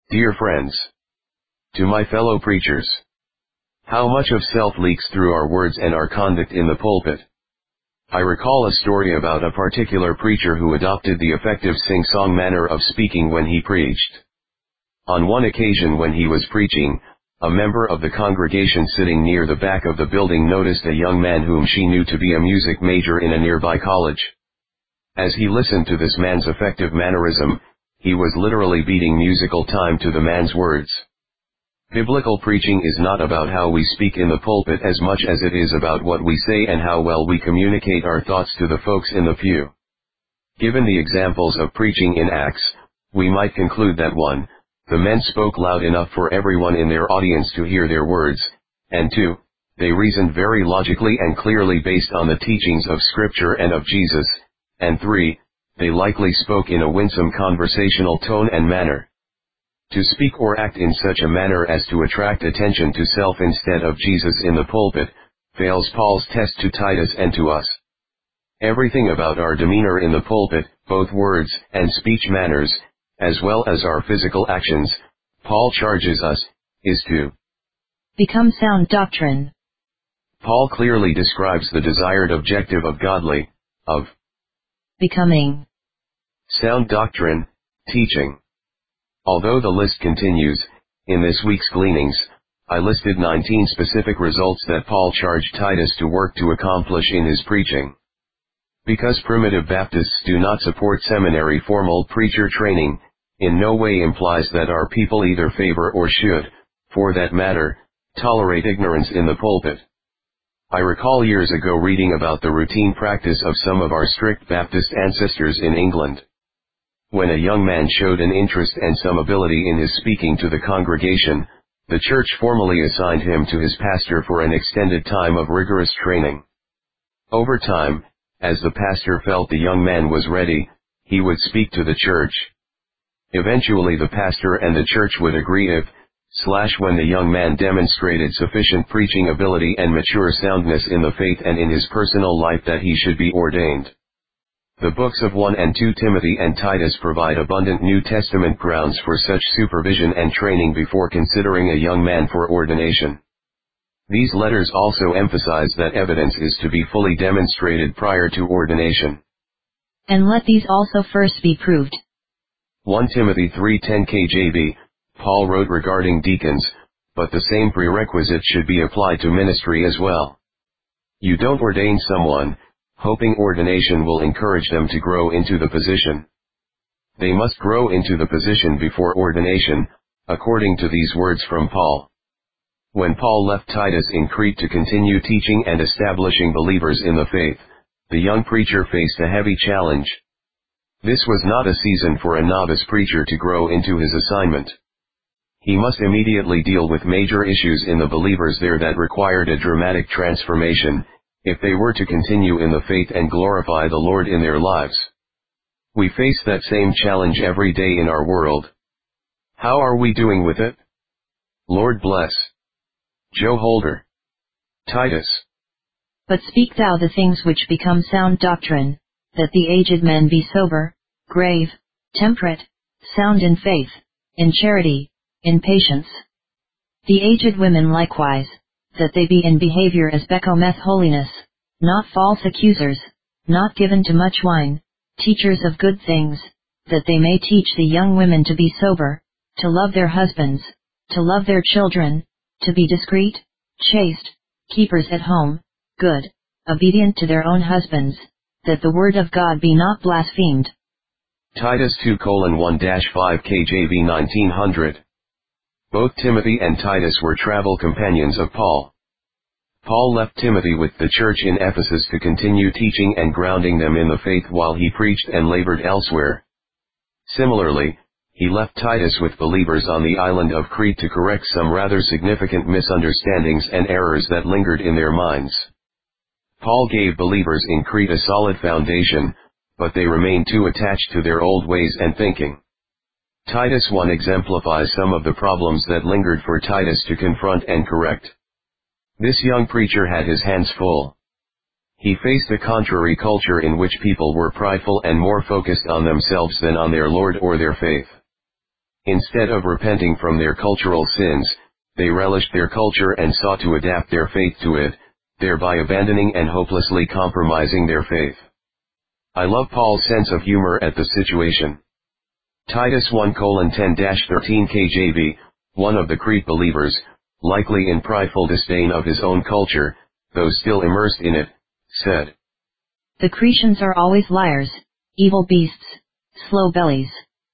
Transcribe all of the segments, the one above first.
Dear friends, to my fellow preachers, how much of self leaks through our words and our conduct in the pulpit? I recall a story about a particular preacher who adopted the effective sing-song manner of speaking when he preached. On one occasion when he was preaching, a member of the congregation sitting near the back of the building noticed a young man whom she knew to be a music major in a nearby college. As he listened to this man's effective mannerism, he was literally beating musical time to the man's words. Biblical preaching is not about how we speak in the pulpit as much as it is about what we say and how well we communicate our thoughts to the folks in the pew. Given the examples of preaching in Acts, we might conclude that 1. The men spoke loud enough for everyone in their audience to hear their words, and 2. They reasoned very logically and clearly based on the teachings of Scripture and of Jesus, and 3. They likely spoke in a winsome conversational tone and manner. To speak or act in such a manner as to attract attention to self instead of Jesus in the pulpit, fails Paul's test to Titus and to us. Everything about our demeanor in the pulpit, both words and speech manners, as well as our physical actions, Paul charges us, is to become sound doctrine. Paul clearly describes the desired objective of becoming sound doctrine, teaching. Although the list continues, in this week's gleanings, I listed 19 specific results that Paul charged Titus to work to accomplish in his preaching. Because primitive Baptists do not support seminary formal preacher training, in no way implies that our people either favor or should, for that matter, tolerate ignorance in the pulpit. I recall years ago reading about the routine practice of some of our strict Baptist ancestors in England. When a young man showed an interest and some ability in his speaking to the congregation, the church formally assigned him to his pastor for an extended time of rigorous training. Over time, as the pastor felt the young man was ready, he would speak to the church. Eventually the pastor and the church would agree when the young man demonstrated sufficient preaching ability and mature soundness in the faith and in his personal life that he should be ordained. The books of 1 and 2 Timothy and Titus provide abundant New Testament grounds for such supervision and training before considering a young man for ordination. These letters also emphasize that evidence is to be fully demonstrated prior to ordination. And let these also first be proved. 1 Timothy 3:10 KJV, Paul wrote regarding deacons, but the same prerequisite should be applied to ministry as well. You don't ordain someone, hoping ordination will encourage them to grow into the position. They must grow into the position before ordination, according to these words from Paul. When Paul left Titus in Crete to continue teaching and establishing believers in the faith, the young preacher faced a heavy challenge. This was not a season for a novice preacher to grow into his assignment. He must immediately deal with major issues in the believers there that required a dramatic transformation, if they were to continue in the faith and glorify the Lord in their lives. We face that same challenge every day in our world. How are we doing with it? Lord bless. Joe Holder. Titus. But speak thou the things which become sound doctrine, that the aged men be sober, grave, temperate, sound in faith, in charity, in patience. The aged women likewise, that they be in behavior as becometh holiness, not false accusers, not given to much wine, teachers of good things, that they may teach the young women to be sober, to love their husbands, to love their children, to be discreet, chaste, keepers at home, good, obedient to their own husbands, that the word of God be not blasphemed. Titus 2:1-5 KJV 1900. Both Timothy and Titus were travel companions of Paul. Paul left Timothy with the church in Ephesus to continue teaching and grounding them in the faith while he preached and labored elsewhere. Similarly, he left Titus with believers on the island of Crete to correct some rather significant misunderstandings and errors that lingered in their minds. Paul gave believers in Crete a solid foundation, but they remained too attached to their old ways and thinking. Titus 1 exemplifies some of the problems that lingered for Titus to confront and correct. This young preacher had his hands full. He faced a contrary culture in which people were prideful and more focused on themselves than on their Lord or their faith. Instead of repenting from their cultural sins, they relished their culture and sought to adapt their faith to it, thereby abandoning and hopelessly compromising their faith. I love Paul's sense of humor at the situation. Titus 1:10-13 KJV, one of the Crete believers, likely in prideful disdain of his own culture, though still immersed in it, said, "The Cretans are always liars, evil beasts, slow bellies."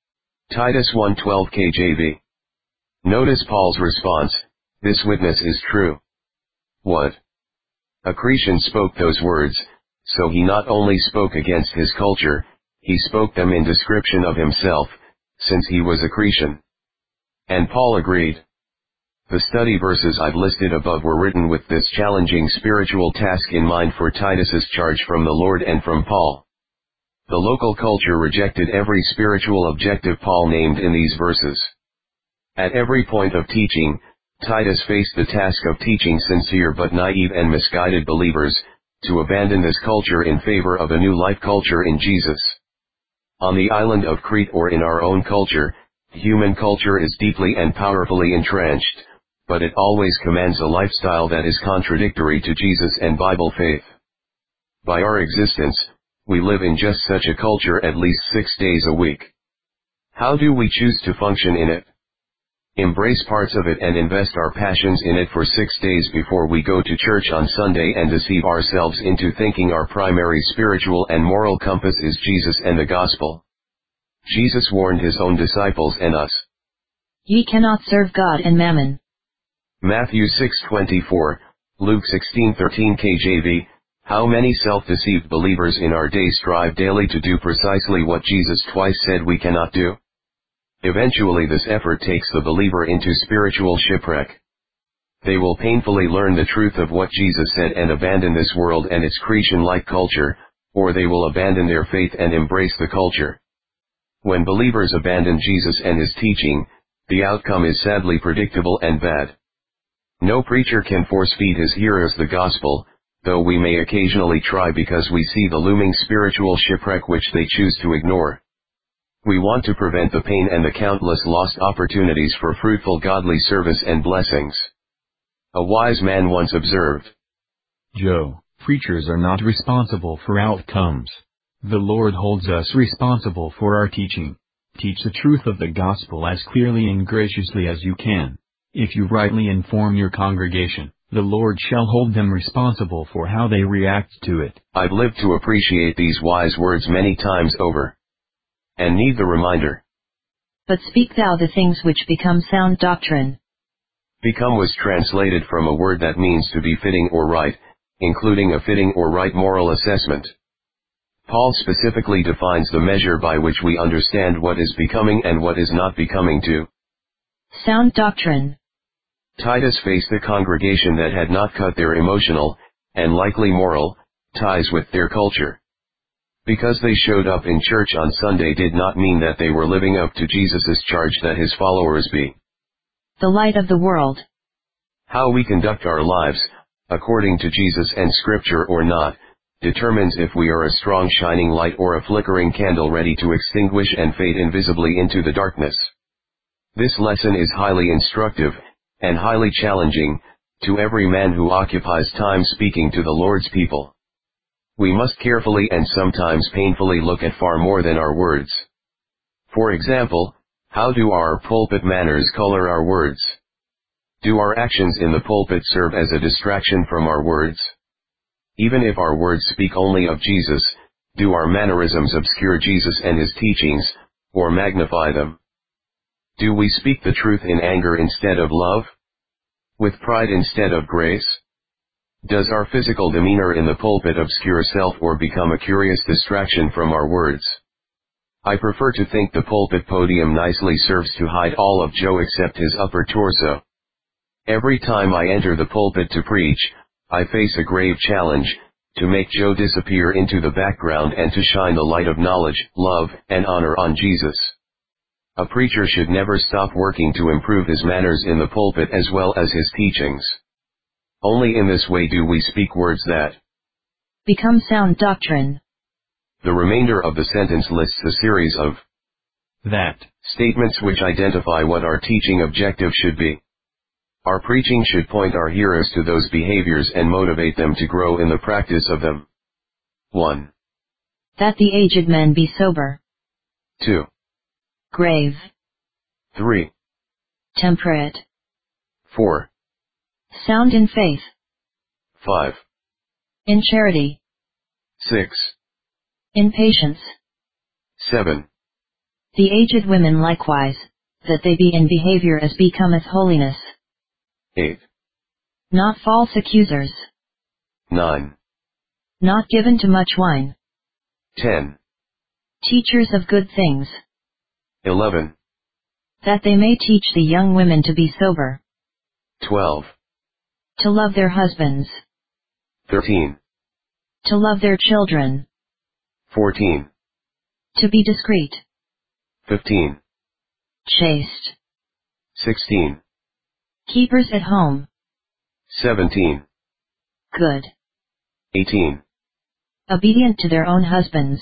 Titus 1:12 KJV. Notice Paul's response, "This witness is true." What? A Cretan spoke those words, so he not only spoke against his culture, he spoke them in description of himself, since he was a Cretan. And Paul agreed. The study verses I've listed above were written with this challenging spiritual task in mind for Titus's charge from the Lord and from Paul. The local culture rejected every spiritual objective Paul named in these verses. At every point of teaching, Titus faced the task of teaching sincere but naive and misguided believers, to abandon this culture in favor of a new life culture in Jesus. On the island of Crete or in our own culture, human culture is deeply and powerfully entrenched, but it always commands a lifestyle that is contradictory to Jesus and Bible faith. By our existence, we live in just such a culture at least 6 days a week. How do we choose to function in it? Embrace parts of it and invest our passions in it for 6 days before we go to church on Sunday and deceive ourselves into thinking our primary spiritual and moral compass is Jesus and the gospel. Jesus warned his own disciples and us. Ye cannot serve God and mammon. Matthew 6:24, Luke 16:13 KJV. How many self-deceived believers in our day strive daily to do precisely what Jesus twice said we cannot do? Eventually this effort takes the believer into spiritual shipwreck. They will painfully learn the truth of what Jesus said and abandon this world and its Cretan-like culture, or they will abandon their faith and embrace the culture. When believers abandon Jesus and his teaching, the outcome is sadly predictable and bad. No preacher can force-feed his hearers the gospel, though we may occasionally try because we see the looming spiritual shipwreck which they choose to ignore. We want to prevent the pain and the countless lost opportunities for fruitful godly service and blessings. A wise man once observed, "Joe, preachers are not responsible for outcomes. The Lord holds us responsible for our teaching. Teach the truth of the gospel as clearly and graciously as you can. If you rightly inform your congregation, the Lord shall hold them responsible for how they react to it." I've lived to appreciate these wise words many times over. And need the reminder. But speak thou the things which become sound doctrine. Become was translated from a word that means to be fitting or right, including a fitting or right moral assessment. Paul specifically defines the measure by which we understand what is becoming and what is not becoming to sound doctrine. Titus faced a congregation that had not cut their emotional, and likely moral, ties with their culture. Because they showed up in church on Sunday did not mean that they were living up to Jesus' charge that his followers be the light of the world. How we conduct our lives, according to Jesus and Scripture or not, determines if we are a strong shining light or a flickering candle ready to extinguish and fade invisibly into the darkness. This lesson is highly instructive, and highly challenging, to every man who occupies time speaking to the Lord's people. We must carefully and sometimes painfully look at far more than our words. For example, how do our pulpit manners color our words? Do our actions in the pulpit serve as a distraction from our words? Even if our words speak only of Jesus, do our mannerisms obscure Jesus and his teachings, or magnify them? Do we speak the truth in anger instead of love? With pride instead of grace? Does our physical demeanor in the pulpit obscure self or become a curious distraction from our words? I prefer to think the pulpit podium nicely serves to hide all of Joe except his upper torso. Every time I enter the pulpit to preach, I face a grave challenge, to make Joe disappear into the background and to shine the light of knowledge, love, and honor on Jesus. A preacher should never stop working to improve his manners in the pulpit as well as his teachings. Only in this way do we speak words that become sound doctrine. The remainder of the sentence lists a series of that. Statements which identify what our teaching objective should be. Our preaching should point our hearers to those behaviors and motivate them to grow in the practice of them. 1. That the aged men be sober, 2. grave, 3. temperate, 4. sound in faith, 5. in charity, 6. in patience. 7. The aged women likewise, that they be in behavior as becometh holiness, 8. not false accusers, 9. not given to much wine, 10. teachers of good things, 11. that they may teach the young women to be sober, 12. to love their husbands, 13. to love their children, 14. to be discreet, 15. chaste, 16. keepers at home, 17. good, 18. obedient to their own husbands,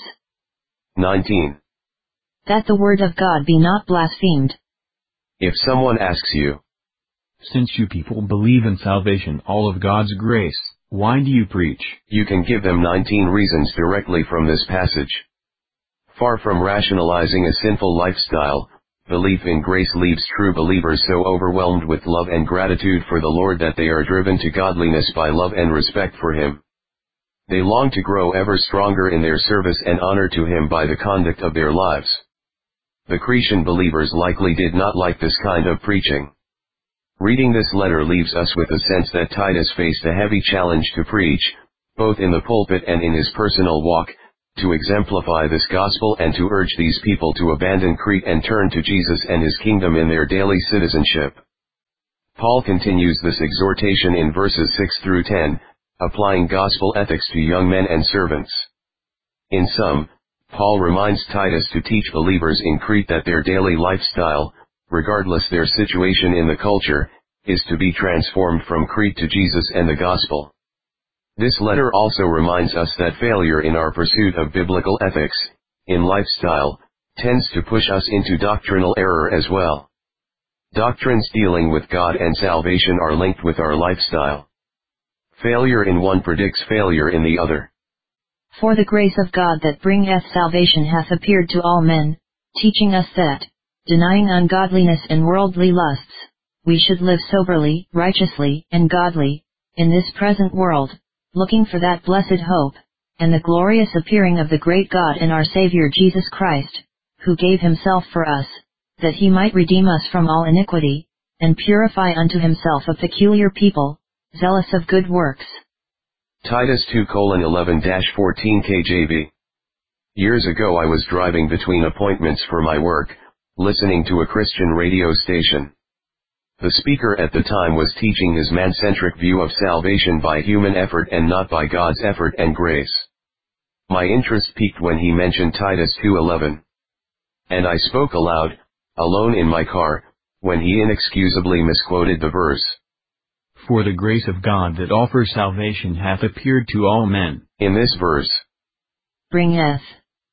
19. that the word of God be not blasphemed. If someone asks you, Since you people believe in salvation, all of God's grace, why do you preach? you can give them 19 reasons directly from this passage. Far from rationalizing a sinful lifestyle, belief in grace leaves true believers so overwhelmed with love and gratitude for the Lord that they are driven to godliness by love and respect for Him. They long to grow ever stronger in their service and honor to Him by the conduct of their lives. The Cretan believers likely did not like this kind of preaching. Reading this letter leaves us with a sense that Titus faced a heavy challenge to preach, both in the pulpit and in his personal walk, to exemplify this gospel and to urge these people to abandon Crete and turn to Jesus and His kingdom in their daily citizenship. Paul continues this exhortation in verses 6 through 10, applying gospel ethics to young men and servants. In sum, Paul reminds Titus to teach believers in Crete that their daily lifestyle, regardless their situation in the culture, is to be transformed from Crete to Jesus and the gospel. This letter also reminds us that failure in our pursuit of biblical ethics, in lifestyle, tends to push us into doctrinal error as well. Doctrines dealing with God and salvation are linked with our lifestyle. Failure in one predicts failure in the other. For the grace of God that bringeth salvation hath appeared to all men, teaching us that, denying ungodliness and worldly lusts, we should live soberly, righteously, and godly, in this present world, looking for that blessed hope, and the glorious appearing of the great God and our Saviour Jesus Christ, who gave Himself for us, that He might redeem us from all iniquity, and purify unto Himself a peculiar people, zealous of good works. Titus 2:11-14 KJV. Years ago I was driving between appointments for my work, listening to a Christian radio station. The speaker at the time was teaching his man-centric view of salvation by human effort and not by God's effort and grace. My interest piqued when he mentioned Titus 2:11. And I spoke aloud, alone in my car, when he inexcusably misquoted the verse. For the grace of God that offers salvation hath appeared to all men. In this verse, bringeth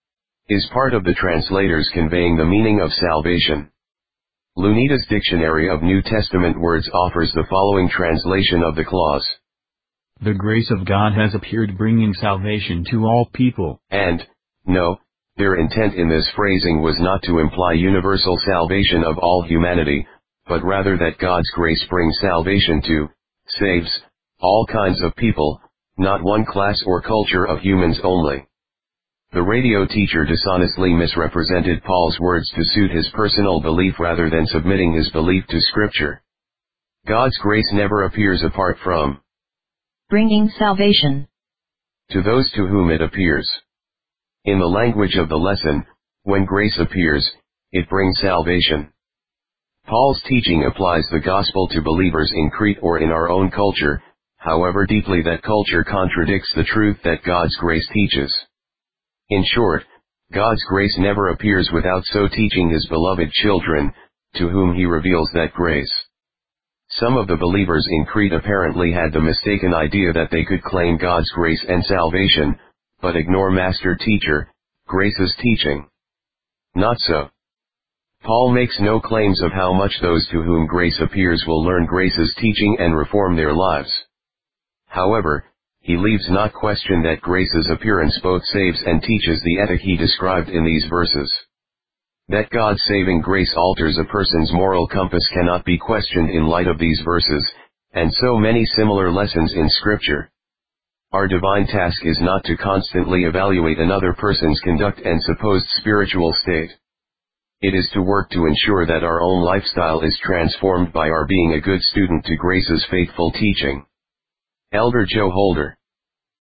is part of the translators conveying the meaning of salvation. Lunita's Dictionary of New Testament Words offers the following translation of the clause. The grace of God has appeared bringing salvation to all people. And, no, their intent in this phrasing was not to imply universal salvation of all humanity, but rather that God's grace brings salvation to, saves, all kinds of people, not one class or culture of humans only. The radio teacher dishonestly misrepresented Paul's words to suit his personal belief rather than submitting his belief to Scripture. God's grace never appears apart from bringing salvation to those to whom it appears. In the language of the lesson, when grace appears, it brings salvation. Paul's teaching applies the gospel to believers in Crete or in our own culture, however deeply that culture contradicts the truth that God's grace teaches. In short, God's grace never appears without so teaching His beloved children, to whom He reveals that grace. Some of the believers in Crete apparently had the mistaken idea that they could claim God's grace and salvation, but ignore Master Teacher, Grace's teaching. Not so. Paul makes no claims of how much those to whom grace appears will learn grace's teaching and reform their lives. However, he leaves not question that grace's appearance both saves and teaches the ethic he described in these verses. That God's saving grace alters a person's moral compass cannot be questioned in light of these verses, and so many similar lessons in Scripture. Our divine task is not to constantly evaluate another person's conduct and supposed spiritual state. It is to work to ensure that our own lifestyle is transformed by our being a good student to grace's faithful teaching. Elder Joe Holder.